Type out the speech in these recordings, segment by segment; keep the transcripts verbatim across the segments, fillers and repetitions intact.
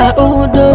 Audo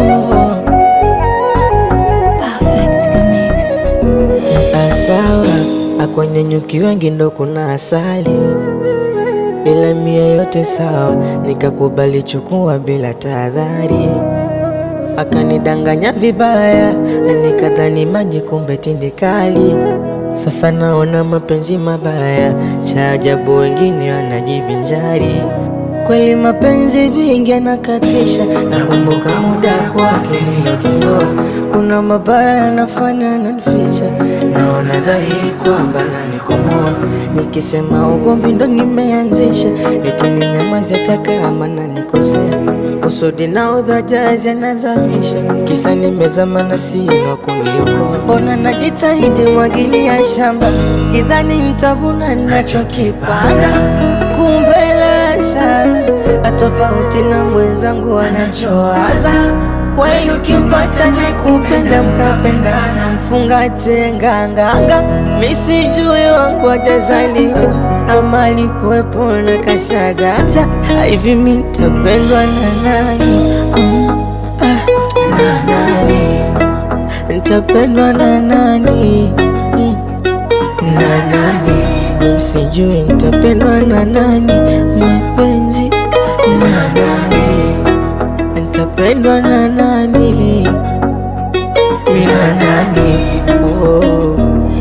Perfect Mix. asawa akwenye nyuki wengi ndo kuna asali, ila mia yote sawa, nikakubali chukua bila tahadhari. Akanidanganya vibaya, nikadhani maji kumbe tindikali. Sasa naona mapenzi mabaya, cha ajabu wengine wanajivinjari. Kweli mapenzi vingi yanakatisha, nakumbuka muda kwake nilojitoa. Kuna mabaya yanafanya nanificha, naona dhahiri kwamba nanikomoa. Nikisema ugomvi ndo nimeanzisha, eti ninyamaze hata kama nanikosea. Kusudi na udhajazi anazamisha, kisa nimezama na sina kuniokoa. Mbona najitahidi mwagilia shamba, kidhani nitavuna ninachokipanda, kumbe lasha atofauti na mwenzangu anachowaza. Kweli ukimpata ni kupenda mkapendana, mfungate nganganga. Misijui wangu wajazaliwa ama alikuwepo na kashagaja. Hivi mi nitapendwa na nani? Um, ah, na nani? Nitapendwa na nani? Mm, na nani? Misijui nitapendwa na nani? Mapenzi na nani? Nitapendwa na nani? Mina nani? Oh.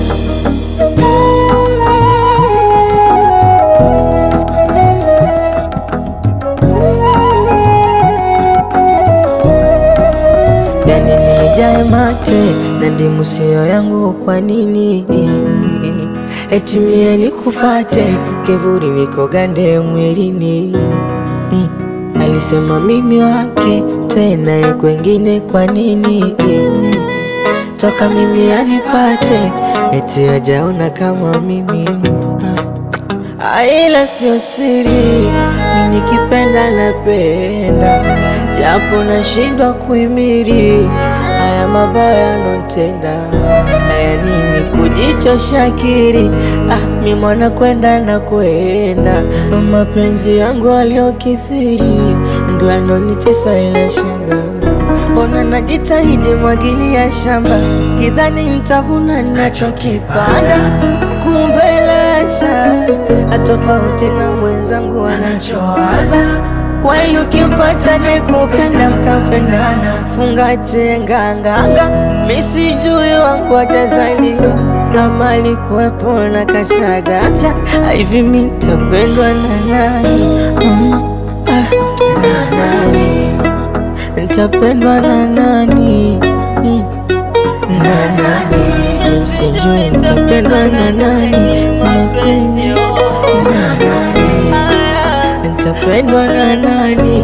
Yani nimejae mate na ndimu sio yangu, kwa nini? Eti mie nikufate, kivuli niko gande mwilini. mm. Alisema mimi wake tena ye kwengine, kwa nini? Toka mimi anipate, eti hajaona kama mimi. Ila sio siri, mimi nikipenda napenda, japo nashindwa kuhimili haya mabaya notenda. Haya nini kujichosha akili? Ah, mi mwana kwenda na kwenda, mapenzi yangu aliokithiri ndo yanonitesa ila shanga. Mbona najitahidi mwagilia shamba, kidhani nitavuna ninachokipanda, kumbe lasha atofauti na mwenzangu anachowaza. Kweli ukimpata ni kupenda mkapendana, mfungate nganganga. Misijui wangu wajazaliwa ama alikuwepo na kashagaja. Hivi mi nitapendwa na nani? Um, ah, na nani? Nitapendwa na nani? Mm, na nani? Misijui nitapendwa na nani? Mapenzi na nani? Nitapendwa na nani?